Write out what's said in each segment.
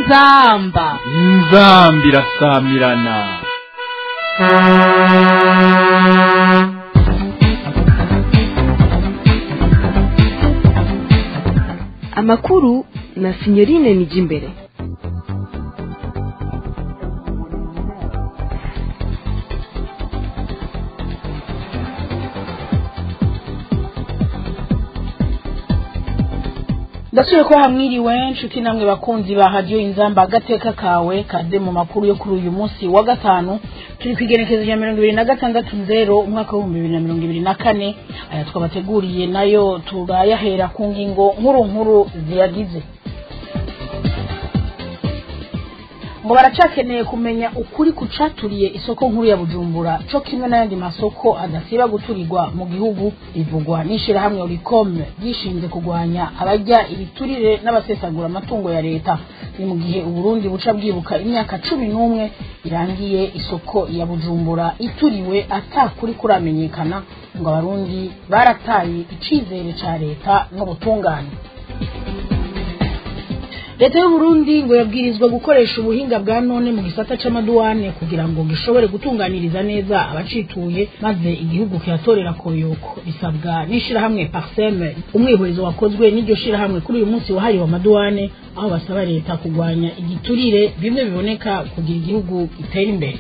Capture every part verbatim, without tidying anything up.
inzamba inzamba irasamirana. Amakuru na Signorine Nijimbere. Ndasuye ko hamwiriwe nshuti namwe bakunzi ba radio Inzamba agateka kawe kaze mu makuru yo kuri uyu munsi wa gatanu turi kwigerekezo ya mirongo ibiri na gatandatu nzero umwaka wa bibiri na mirongo ibiri na kane aya twabateguriye nayo turayahera ku ngingo nkuru nkuru ziyagize. Ngo baracakeneye kumenya ukuri kucaturiye isoko nkuru ya Bujumbura cyo kimwe n'ayandi masoko adasiba guturirwa mu gihugu ivugwa nishira hamwe Oricom gishinze kugwanya abajya ibiturire n'abasesagura amatungo ya leta. Ni mu gihe Uburundi buca bwibuka imyaka cumi n'umwe irangiye isoko ya Bujumbura ituriwe atakuri kuramenyekana, ngo abarundi barataye icizere ca leta n'ubutungane. Leta y'u Burundi ngo yabwirizwa gukoresha ubuhinga bwa none mu gisata c'amaduwane kugira ngo gishobore gutunganiriza neza abacituye maze igihugu kiyatorera koyoko. Bisabwa nishira hamwe Parsem, umwihurizo wakozwe n'iryo shira hamwe kuri uyu munsi wahariwe amaduwane, aho basaba leta kugwanya igiturire bimwe biboneka kugira igihugu gitera imbere.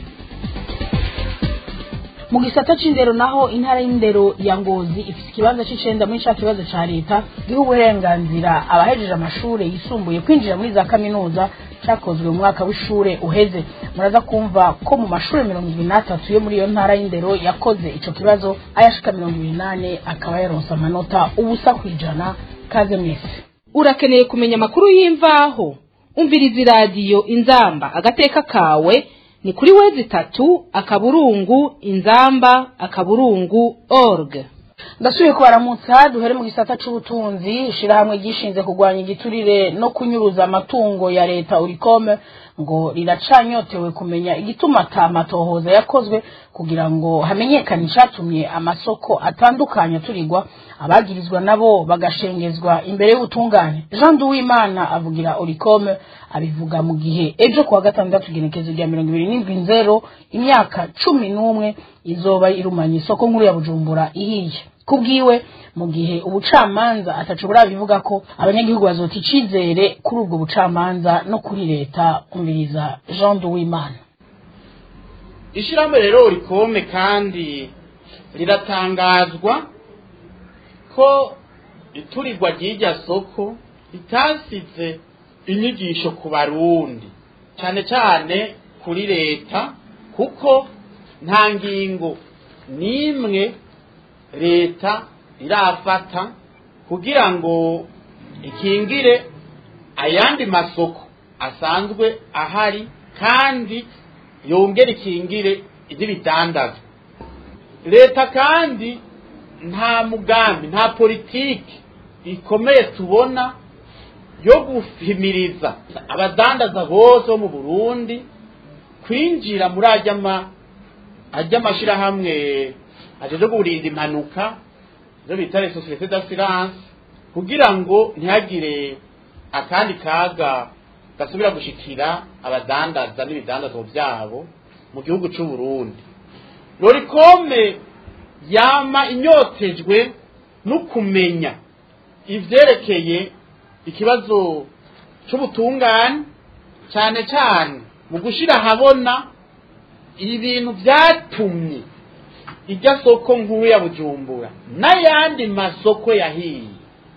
Mu gisata c'indero naho intara y'indero ya Ngozi ifite ikibanza c'icenda muri ca kibazo ca leta giha uburenganzira abahejeje amashure yisumbuye kwinjira muri za kaminuza cakozwe mu mwaka w'ishure uheze. Muraza kumva ko mu mashure mirongo ibiri n'atatu yo muri iyo ntara y'indero yakoze ico kibazo ayashika mirongo ibiri n'ane akaba yaronse amanota ubusa kwijana. Kaze mwese. Urakeneye kumenya amakuru y'imvaho? Umviriza radio Inzamba agateka kawe ni kuri wezi tatu akaburungu inzamba akaburungu org. Ndasuye ko baramutsa duhere mu gisata c'ubutunzi shira hamwe gishinze kugwanya igiturire no kunyuruza amatungo ya leta Oricom ngo riracanyotewe kumenya igituma tamatohoza yakozwe kugira ngo hamenyekane icatumye amasoko atandukanye turirwa abagirizwa nabo bagashengezwa imbere y'ubutungane. Jean Duwimana avugira Oricom abivuga mu gihe ejo kuwa gatandatu genekezo rya mirongo ibiri n'indwi nzero imyaka cumi n'umwe izoba irumanye isoko nkuru ya Bujumbura ihiye. Kubwiwe mu gihe ubucamanza atacubura bivuga ko abanyagihugu bazota icizere kuri ubwo bucamanza no kuri leta. Umviriza Jean Duwimana. Ishirahamwe rero Oricom kandi riratangazwa ko iturirwa ry'irya soko ritasize inyigisho ku barundi cyane cyane kuri leta, kuko nta ngingo nimwe leta irafata kugira ngo ikingire ayandi masoko asanzwe ahari kandi yongere ikingire iby'ibidandazwa. Leta kandi nta mugambi nta politiki ikomeye tubona yo guhimiriza abadandaza bose bo mu Burundi kwinjira muri ajyama ajyamashira hamwe ajeje kurinda impanuka zo bitare société d'assurance kugira ngo ntihagire akandi kaga gasubira gushikira abadandaza n'ibidandazwa byabo mu gihugu cy'u Burundi. Oricom yama inyotejwe no kumenya ivyerekeye ikibazo c'ubutungane cyane cyane mu gushira habona ibintu byatumye ijya soko nkuru ya Bujumbura n'ayandi masoko yahiye,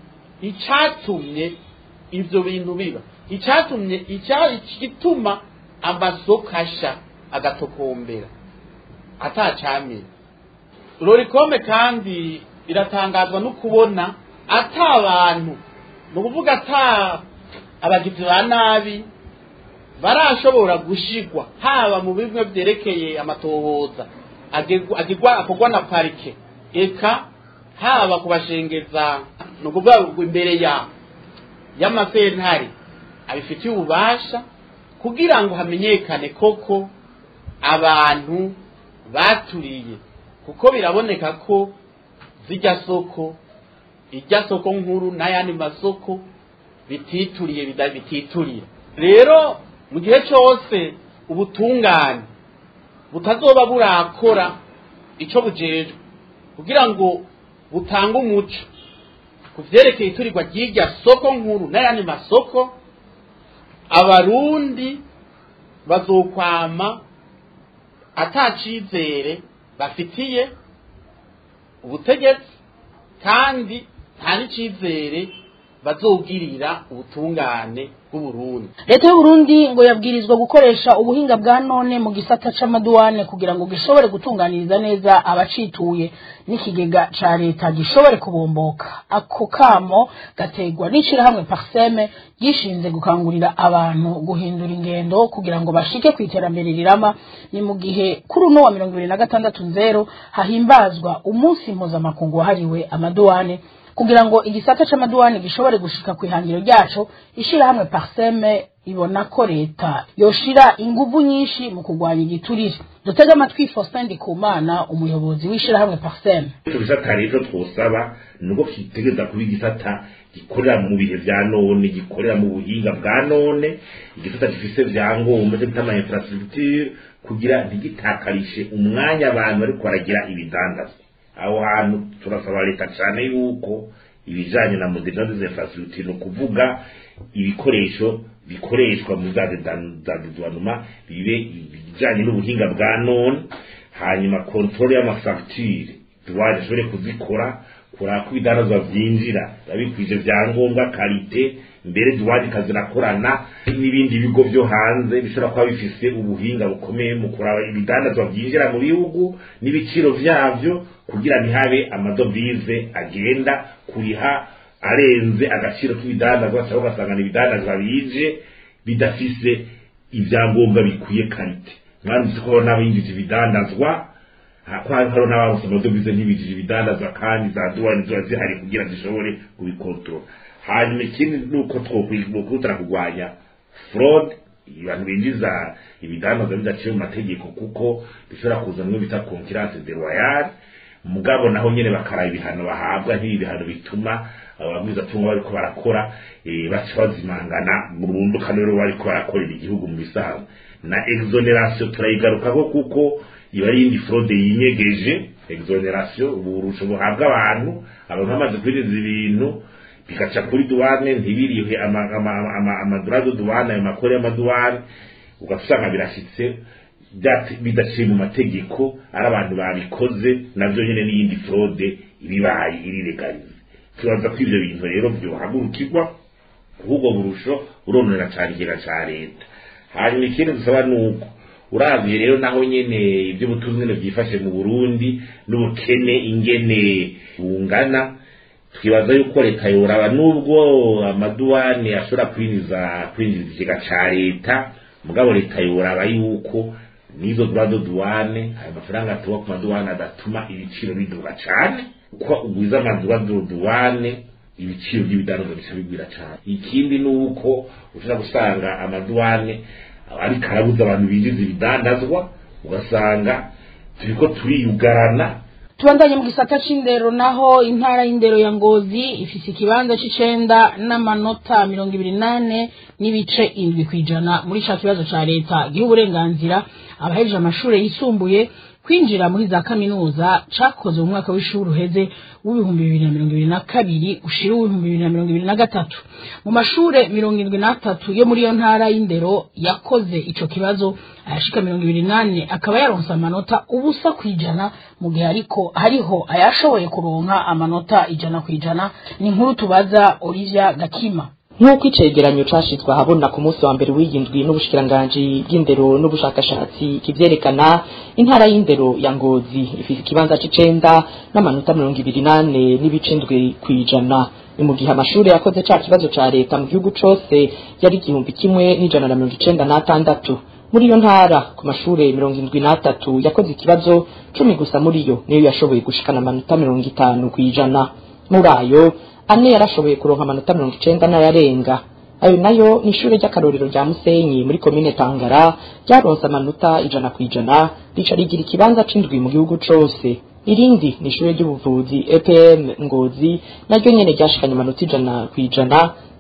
icatumye ivyo bintu biba, icatumye icari gituma amasoko asha agatokombera atacamira. Oricom kandi iratangazwa no kubona ata abantu no kuvuga ata abagizi ba nabi barashobora gushigwa haba mu bimwe byerekeye amatohoza agirwa akogwa na parike, eka haba kubashengeza no kuvuga imbere ya y'amasentare abifitiye ububasha kugira ngo hamenyekane koko abantu baturiye, kuko biraboneka ko zijya soko ijya soko nkuru n'ayandi masoko bitituriye bidabititurira. rero mu gihe cyose ubutungane butazoba burakora ico bujejwe kugira ngo butange umuco ku vyerekeye iturirwa ry'irya soko nkuru n'ayandi masoko, abarundi bazokwama atacizere bafitiye ubutegetsi kandi nta n'icizere bazogirira ubutungane bw'Uburundi. Leta y'Uburundi ngo yabwirizwa gukoresha ubuhinga bwa none mu gisata c'amaduwane kugira ngo gishobore gutunganiriza neza abacituye n'ikigega ca leta gishobore kubomboka. Ako kamo gategwa n'ishirahamwe Parseme gishinze gukangurira abantu guhindura ingendo kugira ngo bashike kwiterambere rirama. Ni mu gihe kuri uno wa mirongo ibiri na gatandatu nzero hahimbazwa umunsi mpuzamakungu wahariwe amaduwane kugira ngo igisata c'amaduwane gishobore gushika kwihangiro ryaco. Ishirahamwe Parseme ibona ko leta yoshira inguvu nyinshi mu kugwanya igiturire. Dutega amatwi Faustin Ndikumana, umuyobozi w'ishirahamwe Parseme. Tubisata rero twosaba nuko kitegeza kuba igisata gikorera mu bihe vya none, gikorera mu buhinga bwa none, igisata gifise vyangombwa cy'ama infrastructure kugira ntigitakarishe umwanya abantu bari kwaragira ibidandazwa. Aho hantu turasaba leta cyane yuko ibijanye na modernization infrastructure no kuvuga ibikoresho bikoreshwa mu zadedwanuma bibe ibijanye n'ubuhinga bwa none, hanyuma control y'amafacture duwaje shobore kuzikora kura ku bidanazwa vyinjira babikwije vyangombwa kalite, mbere duwaje kazirakorana n'ibindi bigo byo hanze bishobora kuba bifise ubuhinga bukomeye mu kuraba ibidanazwa vyinjira mu bihugu n'ibiciro vyavyo kugira ntihabe amadovize agenda kuriha arenze agaciro k'ibidandazwa cyangwa ugasanga ibidandazwa bije bidafise ibyangombwa bikwiye kalite. Mwanditse ko n'abinjije ibidandazwa haro n'abaronse amadovize ntibijije ibidandazwa kandi za duwani ziba zihari kugira zishobore kubikontrola. Hanyuma ikindi nuko twokwihutira kugwanya fraud, abantu binjiza ibidandazwa bidaciye mu mategeko kuko bishobora kuzanwa bita concurrence déloyale. Mugabo naho nyene bakara ibihano bahabwa nk'ibihano bituma abagwiza tunga bariko barakora eh baca bazimangana burundu kandi rero bariko barakorera igihugu mu bisanzwe. Na exoneration turayigarukako kuko iba ari indi fraude yinyegeje. Exoneration uburusho buhabwa abantu abantu bamaze kwinjiza ibintu bikaca kuri duwane ntibirihe amadurado duwane ayo makore y'amaduwane ugasanga birashitse bidaciye mu mategeko ari abantu babikoze navyo nyene n'iyindi fraude ibibaye irilegalize. Tubaza ko ivyo bintu rero byohagurukirwa ahubwo burusho uronera cyane ikiga ca leta. Hanyuma ikindi dusaba nuko uravye rero naho nyene ivyo butunzi nyene byifashe mu Burundi n'ubukene ingene bungana, twibaza yuko leta yoraba nubwo amaduwane ashobora kwinjiza kwinjiza ikiga ca leta, mugabo leta yoraba yuko nizo durado duwane ayo mafaranga tuwa ku maduwane adatuma ibiciro biduga cyane, uko ugwiza amadurado duwane ibiciro by'ibidandazwa bisabigwira cyane. Ikindi nuko ushobora gusanga amaduwane ari karabuza abantu binjiza ibidandazwa ugasanga turiko turiyugarana. Tubandanye mu gisata c'indero naho intara y'indero ya Ngozi ifise ikibanza c'icenda n'amanota mirongo ibiri nane n'ibice indwi kwijana muri ca kibazo ca leta gihe uburenganzira abahejeje amashure yisumbuye kwinjira muri za kaminuza cakoze mu mwaka w'ishuri uheze w'ibihumbi bibiri na mirongo ibiri na kabiri ushira w'ibihumbi bibiri na mirongo ibiri na gatatu. Mu mashure mirongo indwi n'atatu yo muri iyo ntara y'indero yakoze ico kibazo ayashika mirongo ibiri nane akaba yaronse amanota ubusa kwijana, mu gihe ariko hariho ayashoboye kuronka amanota ijana kwijana. Ni nkuru tubaza Olivia Gakima. Nk'uko icegeranyo cashizwe ahabona ku munsi wa mbere w'iyindwi n'ubushikiranganji bw'indero n'ubushakashatsi kivyerekana, intara y'indero ya Ngozi ifise ikibanza c'icenda n'amanota mirongo ibiri nane n'ibice indwi kwijana. Ni mu gihe amashure yakoze ca kibazo ca leta mu gihugu cose yari igihumbi kimwe n'ijana na mirongo icenda n'atandatu. Muri iyo ntara ku mashure mirongo indwi n'atatu yakoze ikibazo cumi gusa muri yo niyo yashoboye gushikana amanota mirongo itanu kwijana. Muri ayo ane yarashoboye kuronka amanota mirongo icenda n'ayarenga. Ayo nayo ni ishure ry'akarorero rya Musenyi muri komine Tangara ryaronse amanota ijana kwijana rica rigira ikibanza c'indwi mu gihugu cose. Irindi ni ishure ry'ubuvuzi E P M Ngozi naryo nyene ryashikanye amanota ijana kwijana,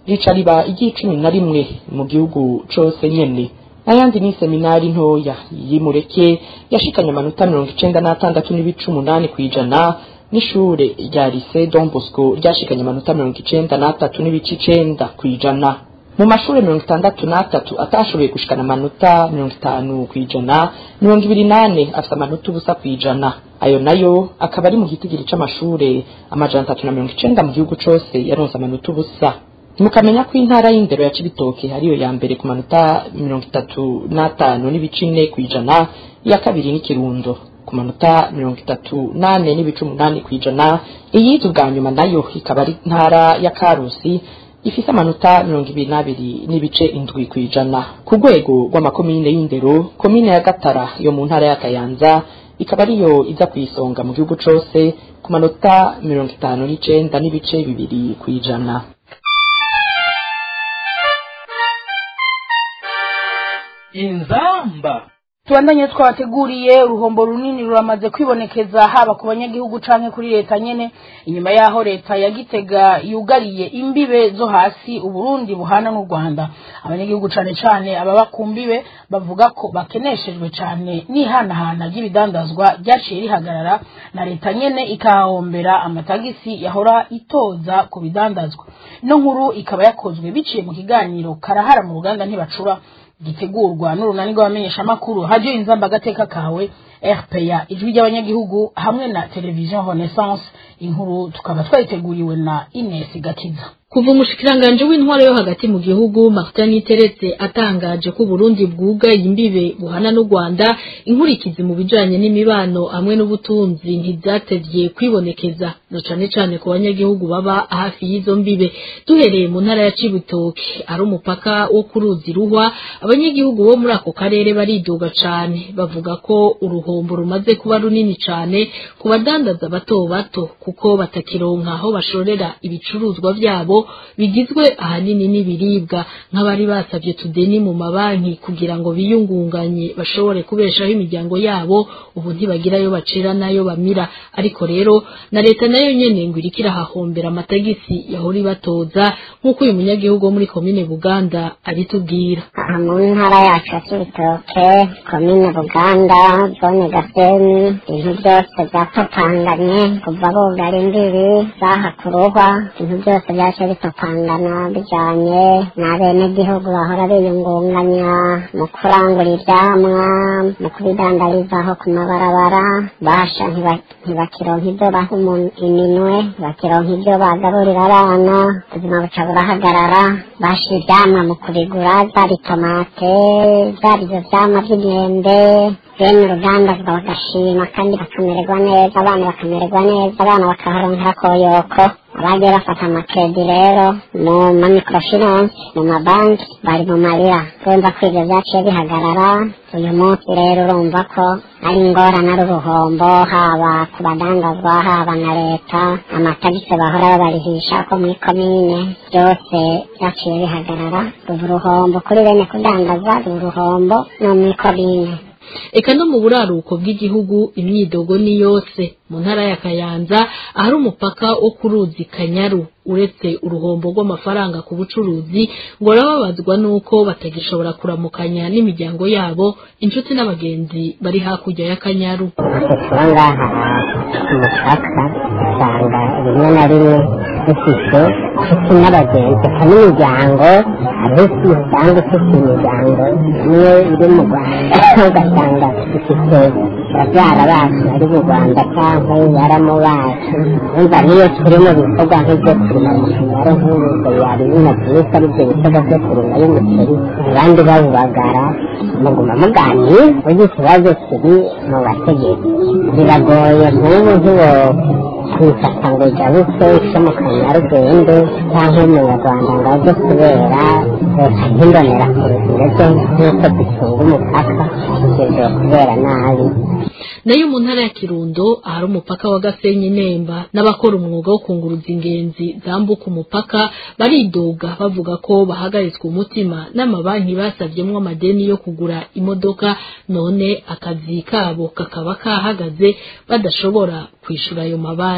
rica riba iry'icumi na rimwe mu gihugu cose nyene. Ayandi ni seminari ntoya y'Imureke yashikanye amanota mirongo icenda n'atandatu n'ibice umunani kw'ijana n'ishure rya Lycée Don Bosco ryashikanye amanota mirongo icenda n'atatu n'ibice icenda kw'ijana. Mu mashure mirongo itandatu n'atatu atashoboye gushikana amanota mirongo itanu kw'ijana, mirongo ibiri nane afise amanota ubusa kw'ijana. Ayo nayo akaba ari mu gitigiri c'amashure amajana atatu na mirongo icenda mu gihugu cose yaronse amanota ubusa. Mukamenya ko intara y'indero ya Cibitoke hariyo ya mbere ku manota mirongo itatu n'atanu n'ibice ine kw'ijana, iya kabiri ni Kirundo ku manota mirongo itatu nane n'ibice umunani kw'ijana. Iyiza ubwa nyuma nayo ikaba ari intara ya Karusi ifise amanota mirongo ibiri n'abiri n'ibice indwi kw'ijana. Ku rwego rw'amakomine y'indero, komine ya Gatara yo mu ntara ya Kayanza ikaba ariyo iza kwisonga mu gihugu cose ku manota mirongo itanu n'icenda n'ibice bibiri kw'ijana. Inzamba. Tuandanye twateguriye uruhombo runini ruramaze kwibonekeza haba ku banyagihugu canke kuri leta nyene inyuma yaho leta ya Gitega yugariye imbibe zo hasi Uburundi buhana n'u Rwanda. Abanyagihugu cane cane ababa kumbibe bavuga ko bakeneshejwe cane nihanahana ry'ibidandazwa ryaciye rihagarara na leta nyene ikahombera amatagisi yahora itoza ku bidandazwa. No nkuru ikaba yakozwe biciye mu kiganiro karahara mu Ruganda ntibacura gitegurwa n'urunani rw'abamenyesha makuru Radio Inzamba gateka kawe R P A ijwi ry'abanyagihugu hamwe na television Renaissance. Inkuru tukaba twayiteguriwe na Ines Gakiza. Kuva umushikiranganje w'intwaro yo hagati mu gihugu Martin Teretse atangaje ko Burundi bwuga imbibe buhana n'u Rwanda, inkurikizi mu bijanye n'imibano hamwe n'ubutunzi ntibyatevye kwibonekeza no cane cane ku banyagihugu baba hafi y'izo mbibe. Duhereye mu ntara ya Cibitoke ari umupaka wo kuruzi ruhwa, abanyagihugu bo muri ako karere baridoga cane bavuga ko uruhombo rumaze kuba runini cane ku badandaza bato bato kuko batakironka aho bashorera ibicuruzwa vyabo bigizwe ahanini n'ibiribwa, nk'abari basavye tudeni mu mabanki kugira ngo biyungunganye bashobore kubeshaho imiryango yabo, ubu ntibagirayo bacira nayo bamira. Ariko rero na leta nayo nyene ngo irikira hahombera amatagisi yahori batoza, nk'uko uyu munyagihugu wo muri komine Buganda abitubwira. Mu ntara yacu ya Cibitoke, komine Buganda, zone Gasenyi, ibintu byose byatopanganye kuva bugara imbibi zaha kuruhwa, ibintu byose byaje bitopangana bijanye n'abenegihugu bahora biyungunganya mu kurangura ivyamwa, mu kubidandarizaho ku mabarabara. Basha ntibakironka ibyo baha iminwe, ntibakironka ibyo bagaburira abana, ubuzima buca burahagarara. Basha ivyamwa mu kubigura, zari tomate, zari ivyo vyamwa vy'imyembe, bene uruganda bagashima kandi bakamererwa neza, abana bakamererwa neza, abana bakaharonkera koyoko. Abagiye bafata amakredi rero mu mamikrofinance mu mabanki bari mu marira, urumva ko ivyo vyaciye bihagarara. Uyu munsi rero urumva ko ari ingorane ari uruhombo, haba ku badandazwa haba na leta. Amatagisi bahora babarihisha ko muri komine byose vyaciye bihagarara, ubu uruhombo kuri bene kudandaza, uruhombo no muri komine. Eka no mu buraruko bw'igihugu imyidogo ni yose. Mu ntara ya Kayanza ahari umupaka wo kuruzi Kanyaru, uretse uruhombo rw'amafaranga ku bucuruzi ngo rababazwa nuko batagishobora kuramukanya n'imiryango yabo, inshuti n'abagenzi bari hakurya ya Kanyaru. Ngaha umupaka usanga rimwe na rimwe dufite inshuti n'abagenzi n'imiryango, abenshi usanga ufite imiryango imwe iri mu Rwanda ugasanga dufite babyara bacu bari mu Rwanda cyangwa baramu bacu. Umva niyo turi mu bikorwa nk'ibyo kurima umushahara nk'ubu yari binatwisa aribyo bikorwa byo kurima y'umuceri, abandi babubagara muguma muganira. Ubu ikibazo kiri mu bategetsi, biragoye nk'ubu ntiwo kwifata ngo jabutse icyo mu Kanyarugenge cyangwa umunyarwanda ngo aze kubera nk'imbonera kure ndetse nk'uko ducunga umupaka ugeze kubera nabi. Nayo mu ntara ya Kirundo ahari umupaka wa Gasenyi Nemba, n'abakora umwuga wo kunguruza ingenzi zambuka umupaka baridoga bavuga ko bahagaritswe umutima n'amabanki basavyemwo amadeni yo kugura imodoka, none akazi kabo kakaba kahagaze badashobora kwishura ayo mabanki.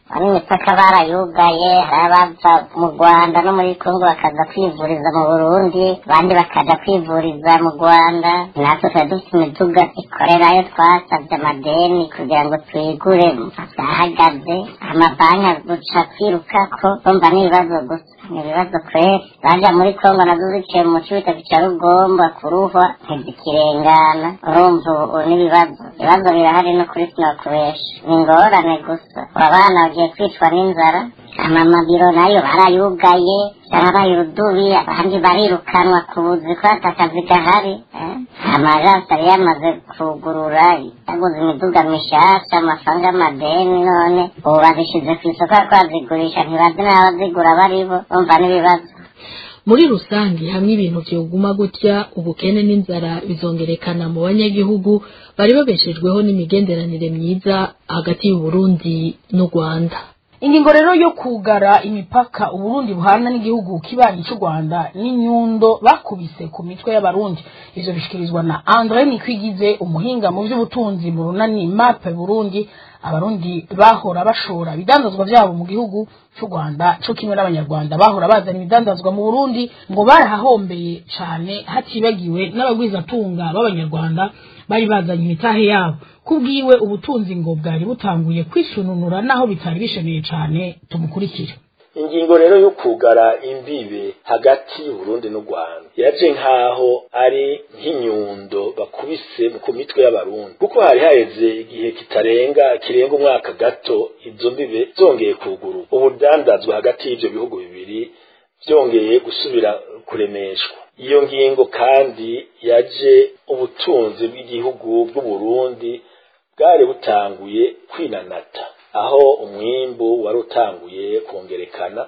hari imipaka barayugaye, hari abava mu Rwanda no muri Kongo bakaza kwivuriza mu Burundi, abandi bakaja kwivuriza mu Rwanda. Natwe twari dufite imiduga ikorerayo, twasabye amadeni kugira ngo twigure, byahagaze. Amabanki guca kwirukako, bumva n'ibibazo gusa, n'ibibazo kweri. Baja muri Kongo nazo ziciye mu cibita ca Rugomba kuruhwa ntizikirengana, urumva ubu n'ibibazo. Ibibazo birahari no kuri sinokubesha, ni ingorane gusa. Abana bagiye kwicwa n'inzara, amamabiro nayo barayugaye, yarabaye urudubi, abandi barirukanwa ku buzi ko atakazi gahari. Amajansi yari yamaze kugurura, yaguze imiduga mishasha, amafaranga y'amadeni, none ubu bazishize ku isoko ariko bazigurisha, ntibazi n'abazigura baribo, bumva n'ibibazo. muri rusange hamwe ibintu vyoguma gutya ubukene n'inzara bizongerekana mu banyagihugu bari babeshejweho n'imigenderanire myiza hagati y'u Burundi n'u Rwanda. Ingingo rero yo kugara imipaka Uburundi buhana n'igihugu kibanyi cy'u Rwanda n'inyundo bakubise ku mitwe y'abarundi, ivyo bishikirizwa na André Nikwigize, umuhinga mu by'ubutunzi mu runani Map Burundi. Abarundi bahora bashora ibidandazwa byabo mu gihugu cy'u Rwanda cyo kimwe n'abanyarwanda bahora bazana ibidandazwa mu Burundi ngo barahahombeye cyane, hatibagiwe n'abagwizatunga b'abanyarwanda bari bazanye imitahe yabo. Kubwiwe ubutunzi ngo bwari butanguye kwishununura naho bitari bishemeye cyane. Tumukurikire. Ingingo rero yo kugara imbibe hagati y'u Burundi n'u Rwanda yaje nkaho ari nk'inyundo bakubise ku mitwe y'abarundi, kuko hari haheze igihe kitarenga kirenga umwaka gato izo mbibe zongeye kuguru, ubudandazwa hagati y'ivyo bihugu bibiri byongeye gusubira kuremeshwa. Iyo ngingo kandi yaje ubutunzi bw'igihugu bw'u Burundi bwari butanguye kwinanata, aho umwimbu wari utanguye kongerekana,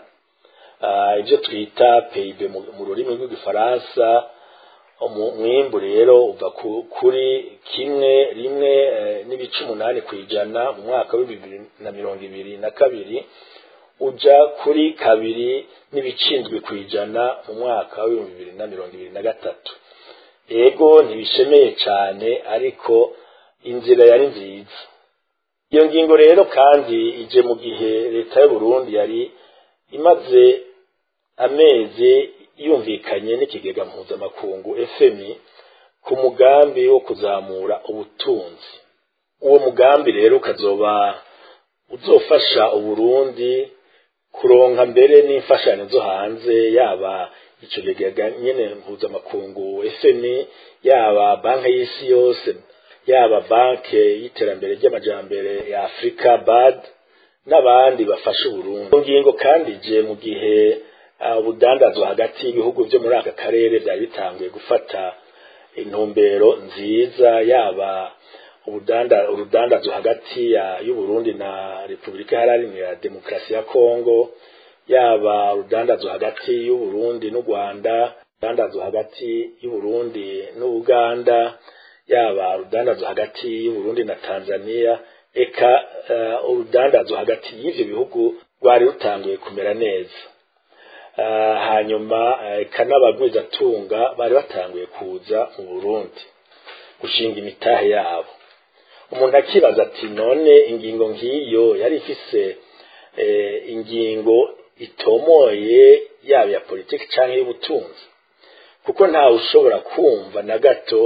uh, ibyo twita P I B mu rurimi rw'igifaransa. Umwimbu rero uva kuri kimwe rimwe uh, n'ibice umunani kwijana mu mwaka wa bibiri na mirongo ibiri na kabiri uja kuri kabiri n'ibicindwi kwijana mu mwaka wa bibiri na mirongo ibiri na gatatu. Ego ntibishemeye cyane, ariko inzira yari nziza. Iyo ngingo rero kandi ije mu gihe leta y'u Burundi yari imaze amezi yumvikanye n'ikigega mpuzamakungu F M I ku mugambi wo kuzamura ubutunzi. Uwo mugambi rero ukazoba uzofasha u Burundi kuronka mbere n'imfashanyo zo hanze, yaba ico kigega nyene mpuzamakungu F M I, yaba banki y'isi yose, yaba banki y'iterambere ry'amajambere ya Afrika B A D n'abandi bafasha Burundi. Ngingo kandi je mu gihe ubudandazwa uh, hagati y'ibihugu byo muri aka karere byari bitanguye gufata intumbero nziza, yaba ubudanda urudandazwa hagati ya y'u Burundi na Republika Iharanira Demokarasi ya Kongo, yaba urudandazwa hagati y'u Burundi n'u Rwanda, urudandazwa hagati y'u Burundi n'u Uganda, yaba urudandazwa hagati y'u Burundi na Tanzania, eka uh, urudandazwa hagati y'ivyo bihugu rwari rutanguye kumera neza. Uh, hanyuma eka n'abagwizatunga bari batanguye kuza mu Burundi gushinga imitahe yabo. Umuntu akibaza ati none ingingo ngiyo yari ifise eh, ingingo itomoye yaba ya politiki canke y'ubutunzi, kuko nta ushobora kumva na gato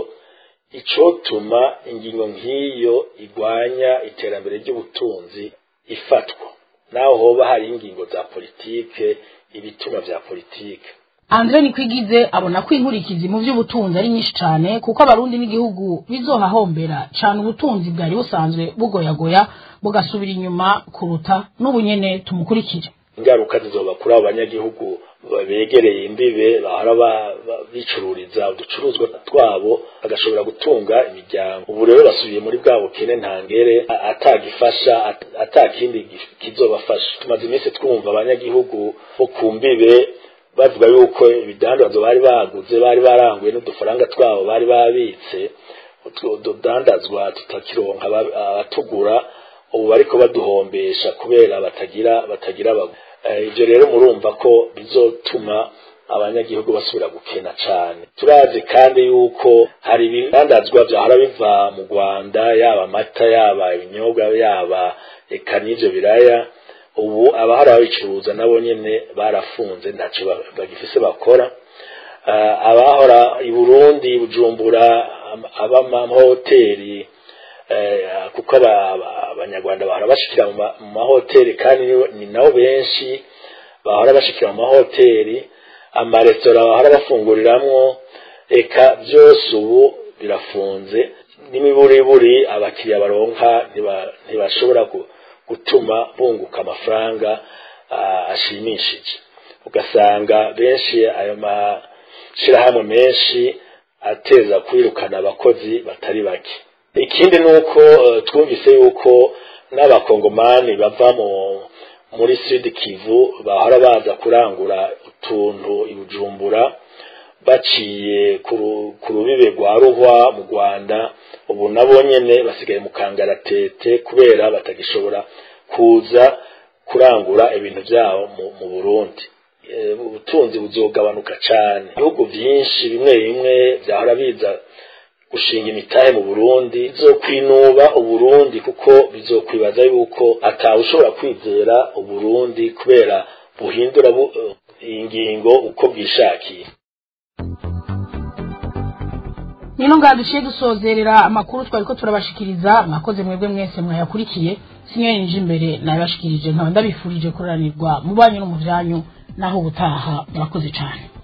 icotuma ingingo ngiyo igwanya iterambere ry'ubutunzi ifatwa, naho hoba hari ingingo za politike, ibituma vya politike. André Nikwigize abona ko inkurikizi mu by'ubutunzi ari nyinshi cyane, kuko abarundi n'igihugu bizohahombera cyane ubutunzi bwari busanzwe bugoyagoya bugasubira inyuma kuruta n'ubunyene. Tumukurikire. Ingaruka zizoba kuri abo banyagihugu begereye imbibe bahora bicururiza uducuruzwa twabo, agashobora gutunga imiryango. Ubu rero basubiye muri bwa bukene ntangere, atagifasha atakindi kizobafasha. Tumaze iminsi twumva abanyagihugu bo kumbibe bavuga yuko ibidandazwa bari baguze bari baranguye n'udufaranga twabo bari babitse, ududandazwa tutakironka abatugura, ubu bariko baduhombesha kubera batagira batagira bagu. Ivyo rero murumva ko bizotuma abanyagihugu basubira gukena cyane. Turazi kandi yuko hari ibidandazwa byahora biva mu Rwanda, yaba amata, yaba ibinyobwa, yaba eka n'ivyo biraya. ubu abahora babicuruza nabo nyene barafunze ntacyo bagifise bakora. Abahora i Burundi Bujumbura abamahoteli kuko abanyarwanda bahora bashikira mu mahoteli kandi ni nabo benshi bahora bashikira mu mahoteli, amaresitora bahora bafunguriramwo, eka byose ubu birafunze. N'imiburiburi abakiriya baronka ntibashobora gutuma bunguka amafaranga ashimishije, ugasanga benshi ayo mashirahamwe menshi ateza kwirukana abakozi batari bake. Ikindi nuko twumvise yuko n'abakongomani bava mu muri Sud Kivu bahora baza kurangura utuntu i Bujumbura baciye ku rubibe rwa Ruhwa mu Rwanda, ubu nabo nyene basigaye mu kangaratete kubera batagishobora kuza kurangura ibintu byabo mu Burundi. Ubutunzi buzogabanuka cyane. Ibihugu byinshi bimwe bimwe byahora biza gushinga imitahe mu Burundi bizokwinuba Uburundi kuko bizokwibaza yuko atawushobora kwizera Uburundi kubera buhindura bu, ingingo uko bwishakiye. Nino ngaduciye dusozerera amakuru twariko turabashikiriza. Mwakoze mwebwe mwese mwayakurikiye. Sinyoni nje imbere nabashikirije nka ndabifurije kuranirwa mu banyu no mu byanyu naho ubutaha. Murakoze cyane.